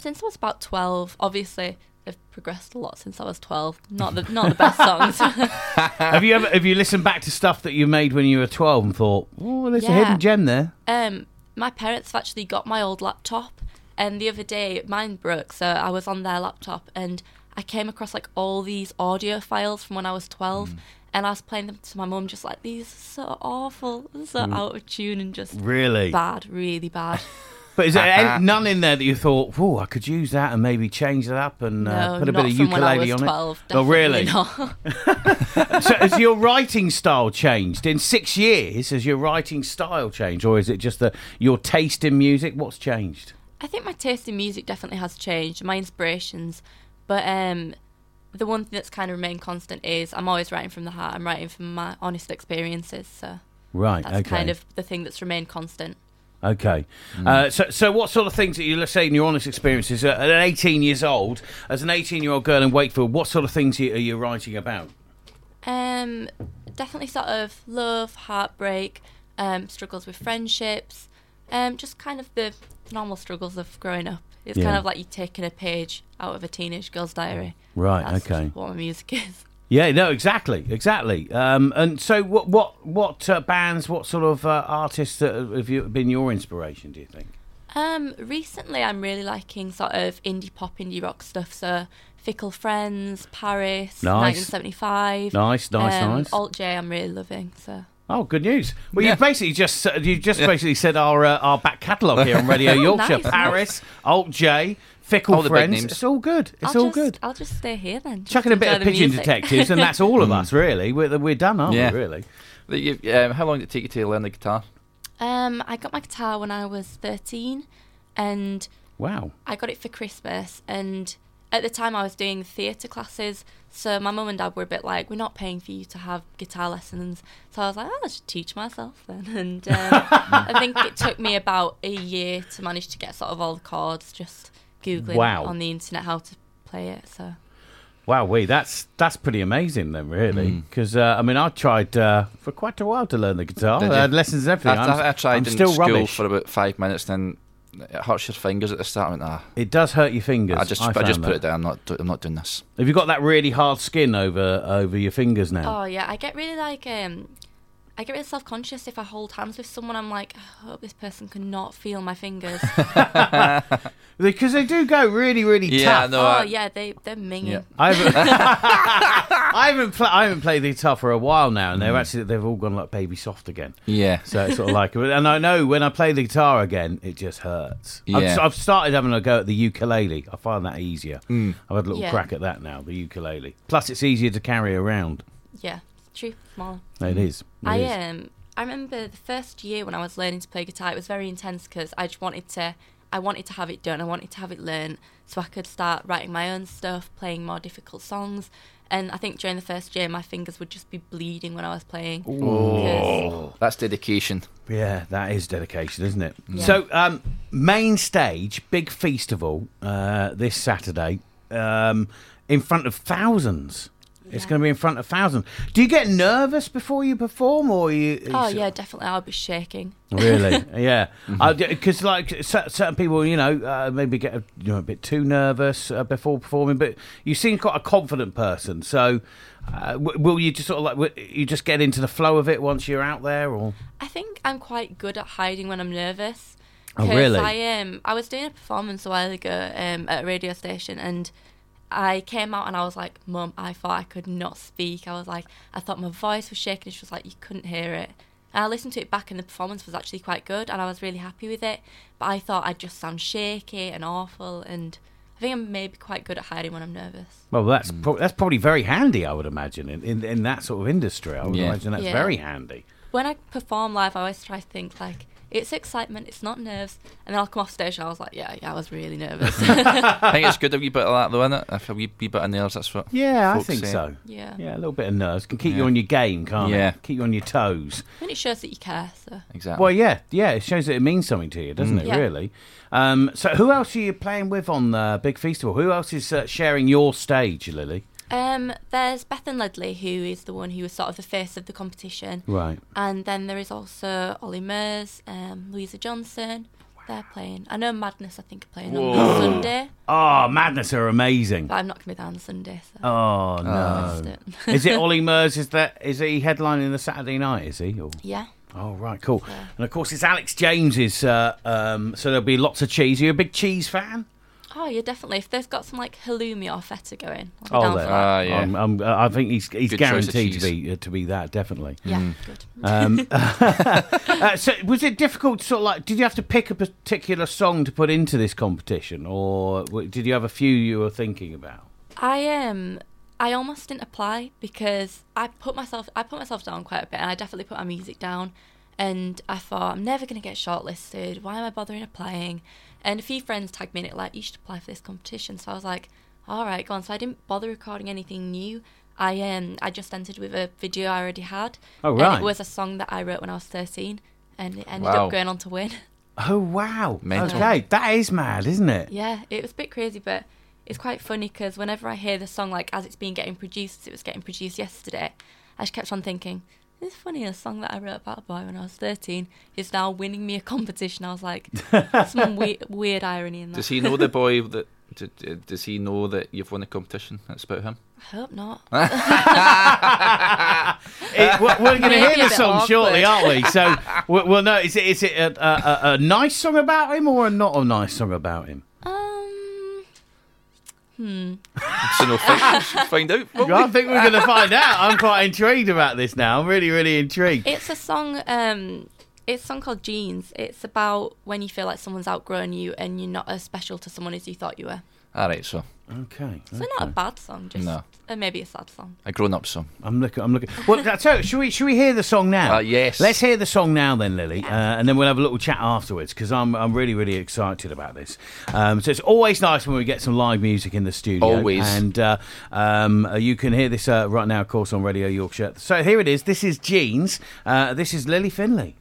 Since I was about 12, obviously they've progressed a lot since I was 12. Not the best songs. Have you listened back to stuff that you made when you were 12 and thought, oh, there's a hidden gem there? My parents have actually got my old laptop, and the other day mine broke, so I was on their laptop and I came across like all these audio files from when I was 12, and I was playing them to my mum, just like, these are so awful, so out of tune and just really bad. But is there none in there that you thought, oh, I could use that and maybe change that up and put a bit of ukulele on 12, it? Oh, really? Not. So has your writing style changed? In 6 years, has your writing style changed? Or is it just your taste in music? What's changed? I think my taste in music definitely has changed, my inspirations. But the one thing that's kind of remained constant is I'm always writing from the heart. I'm writing from my honest experiences. So that's kind of the thing that's remained constant. Okay. So what sort of things that you say in your honest experiences at 18 years old, as an 18-year-old girl in Wakefield, what sort of things are you writing about? Definitely sort of love, heartbreak, struggles with friendships, just kind of the normal struggles of growing up. It's kind of like you're taking a page out of a teenage girl's diary. Right, That's okay. what my music is. Yeah, no, exactly. And so what bands, what sort of artists have been your inspiration, do you think? Recently I'm really liking sort of indie pop, indie rock stuff, so Fickle Friends, Paris, 1975. Nice. Alt J I'm really loving, so... Oh, good news. Well, you've basically just basically said our back catalogue here on Radio Yorkshire. Nice. Paris, Alt J, Fickle Friends. It's all good. I'll just stay here then. Chucking a bit of Pigeon Detectives, and that's all of us, really. We're done, aren't we, really? How long did it take you to learn the guitar? I got my guitar when I was 13, and wow, I got it for Christmas, and at the time I was doing theatre classes, so my mum and dad were a bit like, we're not paying for you to have guitar lessons. So I was like, I should teach myself then. And I think it took me about a year to manage to get sort of all the chords, just Googling on the internet how to play it. So. Wow, that's pretty amazing then, really. Because, I tried for quite a while to learn the guitar. I had lessons and everything. I tried I'm in still school rubbish. for about 5 minutes, then it hurts your fingers at the start. I went, It does hurt your fingers. I just put it down. I'm not doing this. Have you got that really hard skin over your fingers now? Oh yeah, I get really I get really self-conscious if I hold hands with someone. I'm like, I hope this person cannot feel my fingers. Because they do go really, really tough. No, they're minging. Yeah. I haven't played the guitar for a while now, and they've all gone like baby soft again. Yeah. So it's sort of like, and I know when I play the guitar again, it just hurts. Yeah. I've started having a go at the ukulele. I find that easier. I've had a little crack at that now, the ukulele. Plus, it's easier to carry around. Yeah, true. Smaller. It is. I remember the first year when I was learning to play guitar, it was very intense because I just wanted to have it done. I wanted to have it learned so I could start writing my own stuff, playing more difficult songs. And I think during the first year, my fingers would just be bleeding when I was playing. Oh, that's dedication. Yeah, that is dedication, isn't it? Yeah. So, main stage, big festival this Saturday, in front of thousands. It's going to be in front of thousands. Do you get nervous before you perform, or Oh yeah, definitely. I'll be shaking. Really? Yeah. Because like certain people, maybe get a bit too nervous before performing. But you seem quite a confident person. So, will you just sort of you just get into the flow of it once you're out there, or? I think I'm quite good at hiding when I'm nervous. Oh really? I was doing a performance a while ago at a radio station, and I came out and I was like, Mum, I thought I could not speak. I thought my voice was shaking. She was like, you couldn't hear it. And I listened to it back and the performance was actually quite good and I was really happy with it. But I thought I'd just sound shaky and awful, and I think I'm maybe quite good at hiding when I'm nervous. Well, that's probably very handy, I would imagine, in that sort of industry. I would imagine that's very handy. When I perform live, I always try to think like, it's excitement, it's not nerves. And then I'll come off stage and I was like, yeah, I was really nervous. I think it's good a wee bit of that, though, isn't it? If a wee bit of nerves, that's what I folks think say. so. Yeah, a little bit of nerves can keep you on your game, can't it? Keep you on your toes. And it shows that you care, so. Exactly. Well, it shows that it means something to you, doesn't it, really? So who else are you playing with on the Big Festival? Who else is sharing your stage, Lily? There's Bethan Ledley, who is the one who was sort of the face of the competition. Right. And then there is also Ollie Mers, Louisa Johnson. they're playing? I know Madness, I think, are playing Whoa. on Sunday. Oh, Madness are amazing. But I'm not going to be there on Sunday. So Oh, I missed no. it. Is it Ollie Murs? Is he headlining the Saturday night, is he? Or? Yeah. Oh, right, cool. Yeah. And, of course, it's Alex James's, so there'll be lots of cheese. Are you a big cheese fan? Oh, yeah, definitely. If they've got some like halloumi or feta going, I'll be down there. for that. Yeah. I think he's Good choice of guaranteed cheese. to be that, definitely. Yeah, good. So was it difficult to sort of like, did you have to pick a particular song to put into this competition, or did you have a few you were thinking about? I almost didn't apply because I put myself down quite a bit, and I definitely put my music down, and I thought, I'm never going to get shortlisted. Why am I bothering applying? And a few friends tagged me in it, like, you should apply for this competition. So I was like, all right, go on. So I didn't bother recording anything new. I just entered with a video I already had. Oh, right. And it was a song that I wrote when I was 13, and it ended Wow. up going on to win. Oh, wow. Mental. Okay, that is mad, isn't it? Yeah, it was a bit crazy, but it's quite funny because whenever I hear the song, like, as it's been getting produced, it was getting produced yesterday, I just kept on thinking, it's funny, a song that I wrote about a boy when I was 13 is now winning me a competition. I was like, some weird irony in that. Does he know the boy that? Does he know that you've won a competition? That's about him. I hope not. We're going to hear Maybe a the bit song awkward. shortly, aren't we? So we'll know. Is it a nice song about him or not a nice song about him? So no, find out. won't we? I think we're going to find out. I'm quite intrigued about this now. I'm really, really intrigued. It's a song. It's a song called Jeans. It's about when you feel like someone's outgrown you and you're not as special to someone as you thought you were. All right, so Okay. So not a bad song, just No. Maybe a sad song. a grown-up song. I'm looking. Well, so should we hear the song now? Yes. Let's hear the song now, then, Lily, and then we'll have a little chat afterwards because I'm really, really excited about this. So it's always nice when we get some live music in the studio. Always. And you can hear this right now, of course, on Radio Yorkshire. So here it is. This is Jeans. This is Lily Finlay.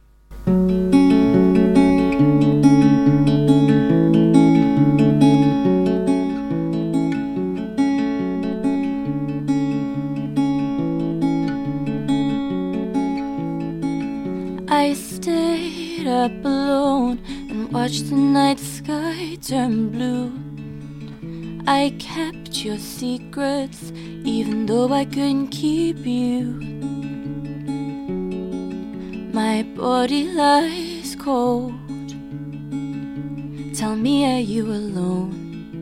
I stayed up alone and watched the night sky turn blue. I kept your secrets even though I couldn't keep you. My body lies cold. Tell me, are you alone?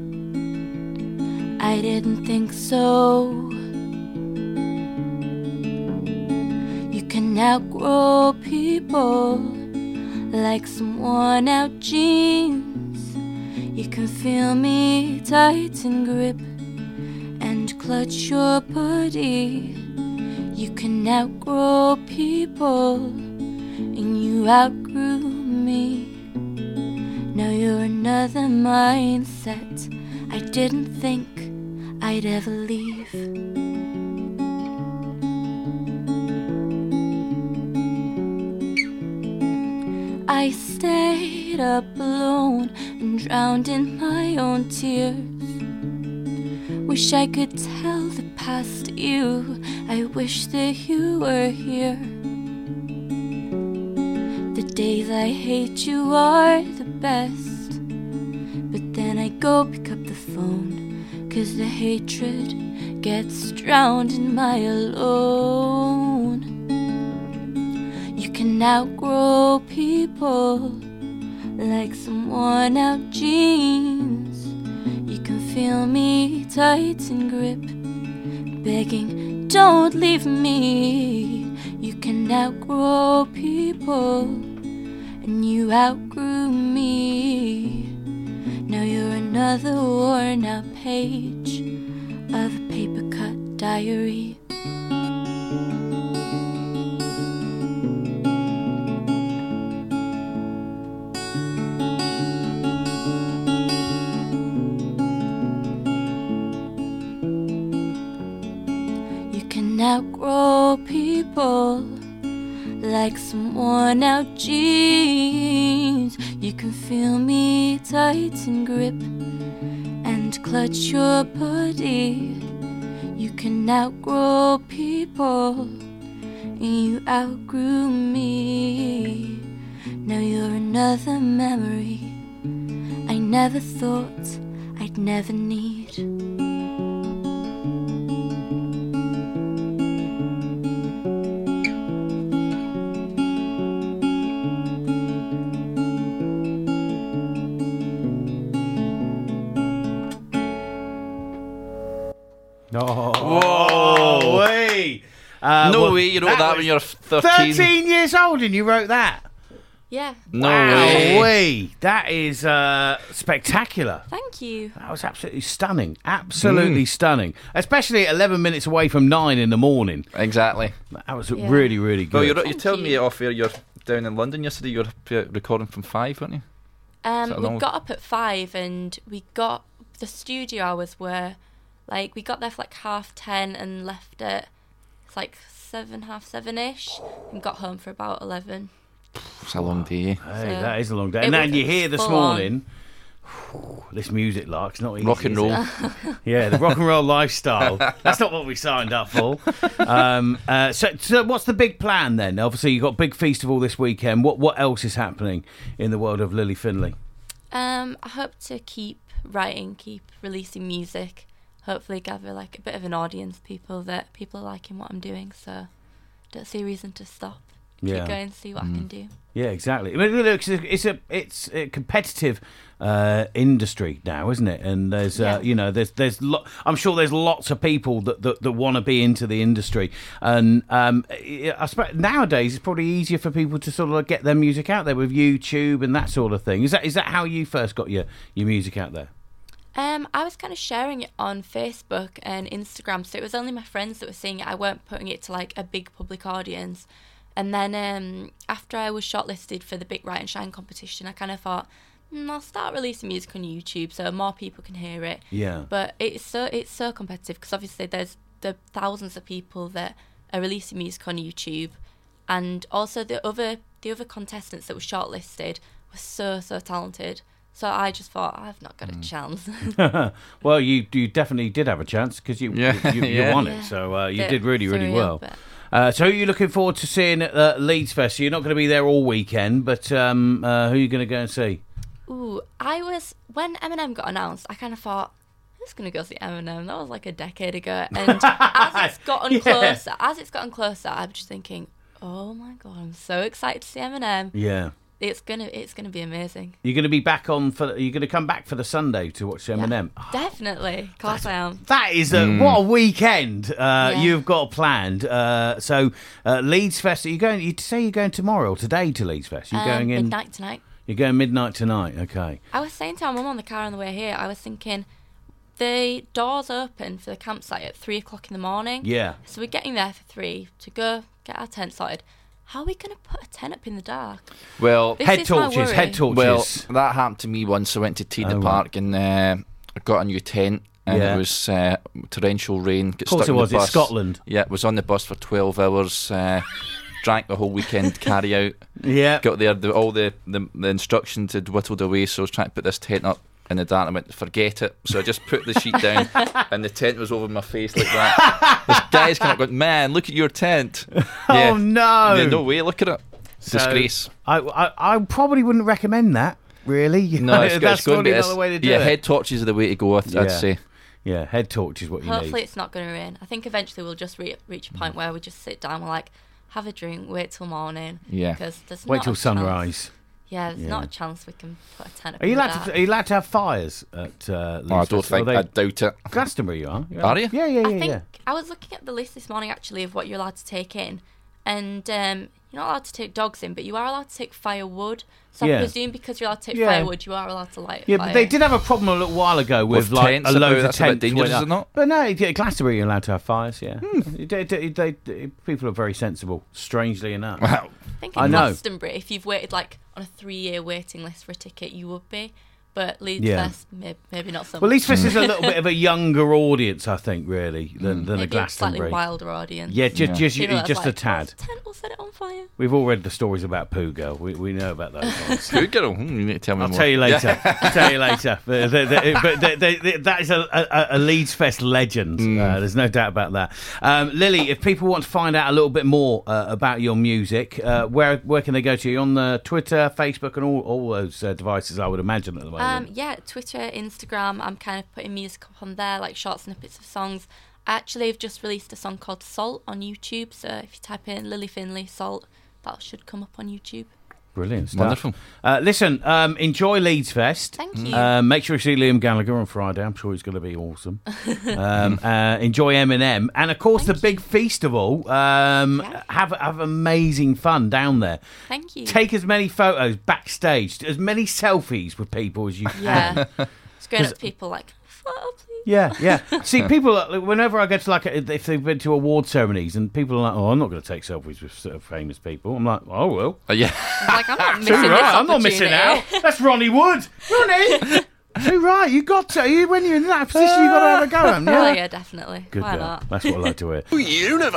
I didn't think so. You can outgrow people like some worn out jeans. You can feel me tighten grip and clutch your body. You can outgrow people and you outgrew me. Now you're another mindset. I didn't think I'd ever leave. I stayed up alone and drowned in my own tears. Wish I could tell the past you, I wish that you were here. The days I hate you are the best, but then I go pick up the phone, 'cause the hatred gets drowned in my alone. You can outgrow people like some worn out jeans. You can feel me tighten grip, begging, don't leave me. You can outgrow people and you outgrew me. Now you're another worn out page of a paper cut diary. You can outgrow people like some worn out jeans. You can feel me tighten grip and clutch your body. You can outgrow people and you outgrew me. Now you're another memory I never thought I'd never need. Oh, way! No way, you wrote that when you're 13. 13 years old and you wrote that? Yeah. No way. Way. That is spectacular. Thank you. That was absolutely stunning. Absolutely stunning. Especially at 11 minutes away from 9 in the morning. Exactly. That was Yeah. really, really good. Well, you're Thank telling me you. off air you're down in London yesterday. You were recording from 5, weren't you? We got up at 5 and we got the studio hours were like we got there for like 10:30 and left at it's like 7, 7:30ish and got home for about 11. It's a long day. Hey, So that is a long day. it And then was you hear this full on. morning, this music lark's not easy. Rock and is roll. it? Yeah, the rock and roll lifestyle. That's not what we signed up for. So what's the big plan then? Obviously, you've got a big festival this weekend. What else is happening in the world of Lily Finlay? I hope to keep writing, keep releasing music. Hopefully gather like a bit of an audience, people are liking what I'm doing. So don't see a reason to stop. Yeah. Keep going, see what I can do. Yeah, exactly. I mean, look, it's a competitive industry now, isn't it? And there's I'm sure there's lots of people that want to be into the industry, and I suppose nowadays it's probably easier for people to sort of get their music out there with YouTube and that sort of thing. Is that how you first got your music out there? I was kind of sharing it on Facebook and Instagram, so it was only my friends that were seeing it. I weren't putting it to like a big public audience. And then after I was shortlisted for the Big Write and Shine competition, I kind of thought, I'll start releasing music on YouTube so more people can hear it. Yeah. But it's so competitive because obviously there's the thousands of people that are releasing music on YouTube, and also the other contestants that were shortlisted were so talented. So I just thought, I've not got a chance. Well, you definitely did have a chance because you Yeah. won it. Yeah. So you Bit did really, really surreal, well. but- So who are you looking forward to seeing at Leeds Fest? So you're not going to be there all weekend, but who are you going to go and see? Ooh, when Eminem got announced, I kind of thought, who's going to go see Eminem? That was like a decade ago. And as it's gotten closer, I'm just thinking, oh my God, I'm so excited to see Eminem. Yeah. It's gonna be amazing. You're going to be back on you're going to come back for the Sunday to watch Eminem. Yeah, definitely. Of course I am. That is what a weekend you've got planned. So Leeds Fest. You say you're going tomorrow or today to Leeds Fest? You're going in midnight tonight. You're going midnight tonight. Okay. I was saying to my mum on the car on the way here, I was thinking, the doors open for the campsite at 3:00 in the morning. Yeah. So we're getting there for 3 to go get our tent sorted. How are we going to put a tent up in the dark? Well, This Head is my torches. worry. Head torches. well, that happened to me once. I went to Tina Oh, Park and I got a new tent, and Yeah. it was torrential rain. Got Of course stuck it in was. the It's bus. Scotland. Yeah, was on the bus for 12 hours. Drank the whole weekend carry out. Yeah. Got there, all the instructions had whittled away, so I was trying to put this tent up in the dark. I went, forget it. So I just put the sheet down, and the tent was over my face like that. This guy's kind of going, man, look at your tent. Oh no. Yeah, no way, look at it. So, Disgrace. I probably wouldn't recommend that. Really. No, it's That's going probably to be not the way to do yeah, it. head torches are the way to go, I'd Yeah. say. Yeah, head torch is what you Hopefully need. it's not going to rain. I think eventually we'll just reach a point where we just sit down, we're like, have a drink, wait till morning. Yeah. Because there's Wait not till a chance. sunrise. Yeah, there's Yeah. not a chance we can put a tent up Are you in the allowed dark. to? Are you allowed to have fires at Leeds Oh, I don't Fest? think. Are I they- doubt it. Glastonbury, you are. Are you? Yeah, yeah, I yeah, think yeah. I was looking at the list this morning actually of what you're allowed to take in, and you're not allowed to take dogs in, but you are allowed to take firewood. So Yeah. I presume because you're allowed to take Yeah. firewood, you are allowed to light a Yeah, fire. but they did have a problem a little while ago with With like tents a load about- of that's a bit tents. dangerous, went up. is it not? But no, yeah, Glastonbury you're allowed to have fires. Yeah, Hmm. people are very sensible. Strangely enough. Wow. I think I in know. Glastonbury, if you've waited like on a 3-year waiting list for a ticket, you would be. but Leeds Yeah. Fest, maybe not so Well, much. Leeds Fest is a little bit of a younger audience, I think, really, than a Maybe a slightly Glastonbury. wilder audience. Yeah, just People that's just a like, tad. "Oh, the tent will set it on fire." We've all read the stories about Pooh Girl. We know about those ones. Good girl. You need to tell me I'll more. tell you later. I'll tell you later. But that is a Leeds Fest legend. There's no doubt about that. Lily, if people want to find out a little bit more about your music, where can they go to? You on the Twitter, Facebook, and all those devices, I would imagine, at the moment. Yeah, Twitter, Instagram. I'm kind of putting music up on there, like short snippets of songs. Actually, I've just released a song called Salt on YouTube. So if you type in Lily Finlay Salt, that should come up on YouTube. Brilliant stuff. Wonderful. Listen, enjoy Leeds Fest. Thank you. Make sure you see Liam Gallagher on Friday. I'm sure he's going to be awesome. Enjoy Eminem. And, of course, the big feast of all. Have amazing fun down there. Thank you. Take as many photos backstage, as many selfies with people as you can. Yeah. It's going up to people like, photo, please. Yeah. See, people, whenever I go to, if they've been to award ceremonies and people are like, oh, I'm not going to take selfies with sort of famous people. I'm like, oh, well. Yeah. I'm like, I'm not Too missing this right, I'm not missing opportunity. out. That's Ronnie Wood. Ronnie! Too right, you got to. When you're in that position, you got to have a go, haven't you? Oh, yeah, definitely. Good Why girl. not? That's what I like to hear. You never